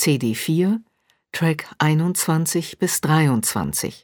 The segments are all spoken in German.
CD 4, Track 21 bis 23.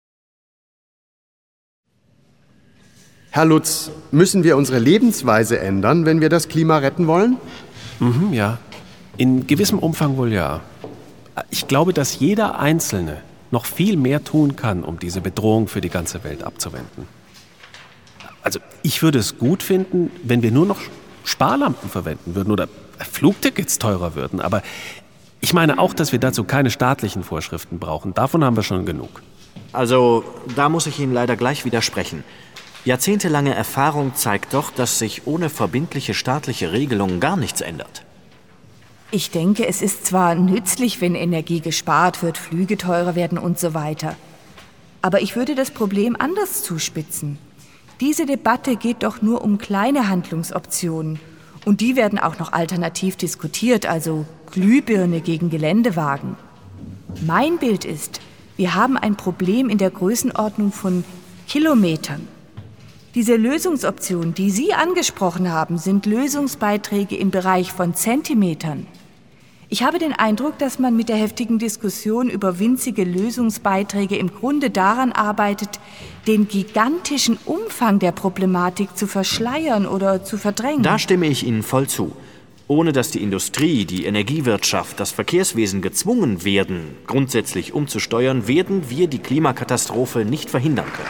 Herr Lutz, müssen wir unsere Lebensweise ändern, wenn wir das Klima retten wollen? Ja. In gewissem Umfang wohl ja. Ich glaube, dass jeder Einzelne noch viel mehr tun kann, um diese Bedrohung für die ganze Welt abzuwenden. Also ich würde es gut finden, wenn wir nur noch Sparlampen verwenden würden oder Flugtickets teurer würden. Aber ich meine auch, dass wir dazu keine staatlichen Vorschriften brauchen. Davon haben wir schon genug. Also, da muss ich Ihnen leider gleich widersprechen. Jahrzehntelange Erfahrung zeigt doch, dass sich ohne verbindliche staatliche Regelungen gar nichts ändert. Ich denke, es ist zwar nützlich, wenn Energie gespart wird, Flüge teurer werden und so weiter. Aber ich würde das Problem anders zuspitzen. Diese Debatte geht doch nur um kleine Handlungsoptionen. Und die werden auch noch alternativ diskutiert, also Glühbirne gegen Geländewagen. Mein Bild ist, wir haben ein Problem in der Größenordnung von Kilometern. Diese Lösungsoptionen, die Sie angesprochen haben, sind Lösungsbeiträge im Bereich von Zentimetern. Ich habe den Eindruck, dass man mit der heftigen Diskussion über winzige Lösungsbeiträge im Grunde daran arbeitet, den gigantischen Umfang der Problematik zu verschleiern oder zu verdrängen. Da stimme ich Ihnen voll zu. Ohne dass die Industrie, die Energiewirtschaft, das Verkehrswesen gezwungen werden, grundsätzlich umzusteuern, werden wir die Klimakatastrophe nicht verhindern können.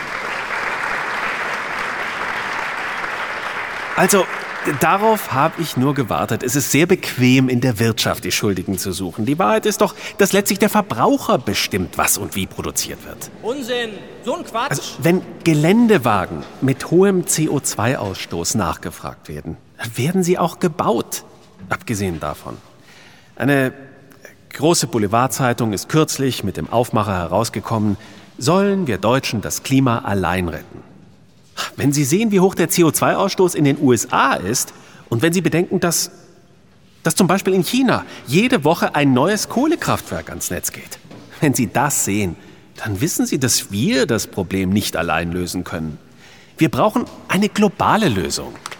Also, darauf habe ich nur gewartet. Es ist sehr bequem, in der Wirtschaft die Schuldigen zu suchen. Die Wahrheit ist doch, dass letztlich der Verbraucher bestimmt, was und wie produziert wird. Unsinn, so ein Quatsch. Also, wenn Geländewagen mit hohem CO2-Ausstoß nachgefragt werden, dann werden sie auch gebaut. Abgesehen davon. Eine große Boulevardzeitung ist kürzlich mit dem Aufmacher herausgekommen, sollen wir Deutschen das Klima allein retten. Wenn Sie sehen, wie hoch der CO2-Ausstoß in den USA ist und wenn Sie bedenken, dass zum Beispiel in China jede Woche ein neues Kohlekraftwerk ans Netz geht. Wenn Sie das sehen, dann wissen Sie, dass wir das Problem nicht allein lösen können. Wir brauchen eine globale Lösung.